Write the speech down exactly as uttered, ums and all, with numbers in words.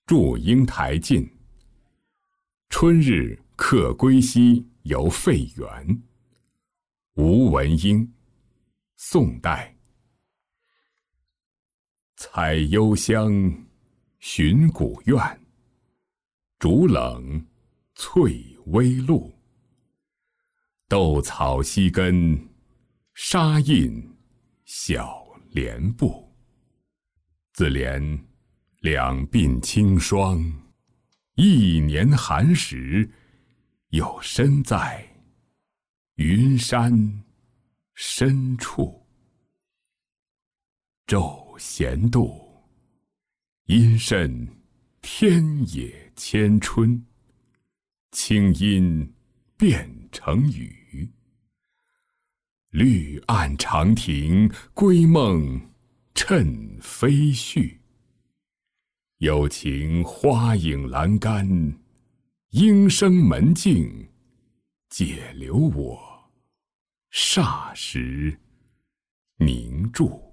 祝英台近。春日客归西，游废园。吴文英，宋代。采幽香，寻古院。竹冷，翠微露。豆草溪根，沙印小莲步。自怜两鬓清霜，一年寒食，又身在云山深处。骤闲度，因甚天野千春。清音变成雨。绿岸长亭，归梦趁飞絮。有情花影阑干，莺声门径，解留我霎时凝住。